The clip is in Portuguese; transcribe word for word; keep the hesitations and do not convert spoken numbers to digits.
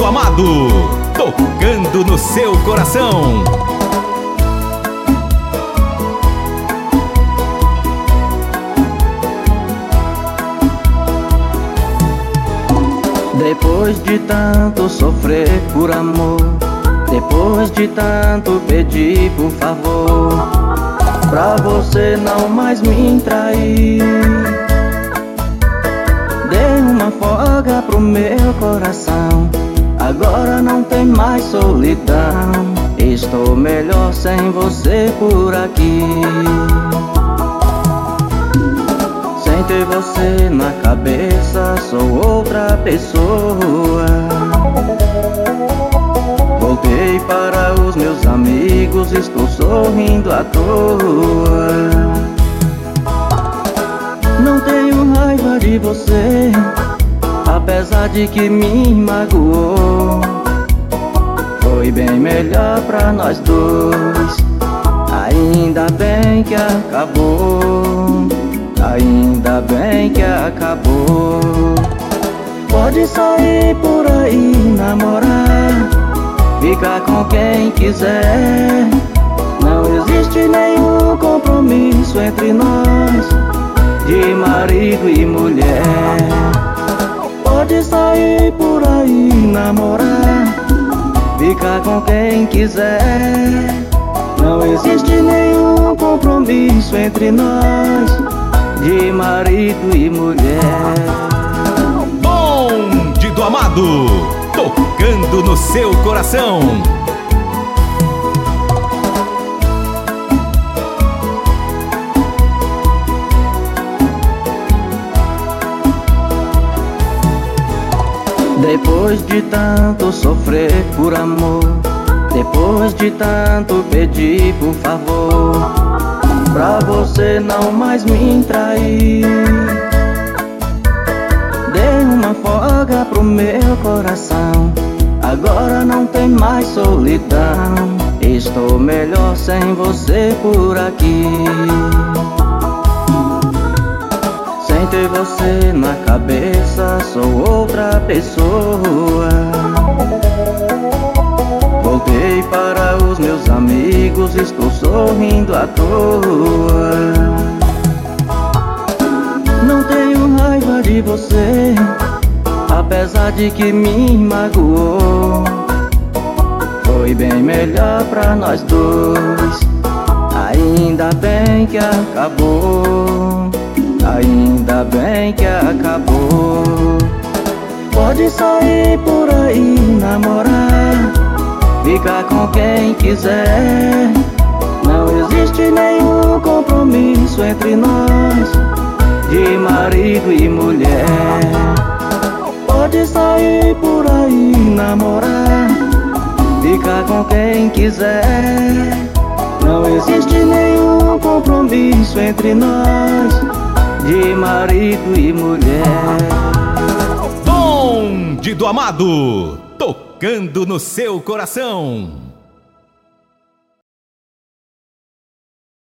Amado, tocando no seu coração. Depois de tanto sofrer por amor, depois de tanto pedir por favor, pra você não mais me trair, dei uma folga pro meu coração. Agora não tem mais solidão, estou melhor sem você por aqui. Sem ter você na cabeça, sou outra pessoa. Voltei para os meus amigos, estou sorrindo à toa. Não tenho raiva de você, apesar de que me magoou. Foi bem melhor pra nós dois, ainda bem que acabou. Ainda bem que acabou. Pode sair por aí, namorar, ficar com quem quiser. Não existe nenhum compromisso entre nós, de marido e mulher. Pode sair por aí, namorar, ficar com quem quiser. Não existe nenhum compromisso entre nós, de marido e mulher. Bonde do Amado, tocando no seu coração. Depois de tanto sofrer por amor, depois de tanto pedir por favor, pra você não mais me trair, dei uma folga pro meu coração. Agora não tem mais solidão, estou melhor sem você por aqui. Sem ter você na cabeça, sou outra pessoa. Voltei para os meus amigos, estou sorrindo à toa. Não tenho raiva de você, apesar de que me magoou. Foi bem melhor pra nós dois, ainda bem que acabou. Ainda bem que acabou. Pode sair por aí, namorar, ficar com quem quiser. Não existe nenhum compromisso entre nós, de marido e mulher. Pode sair por aí, namorar, ficar com quem quiser. Não existe nenhum compromisso entre nós, de marido e mulher. Bonde do Amado, tocando no seu coração.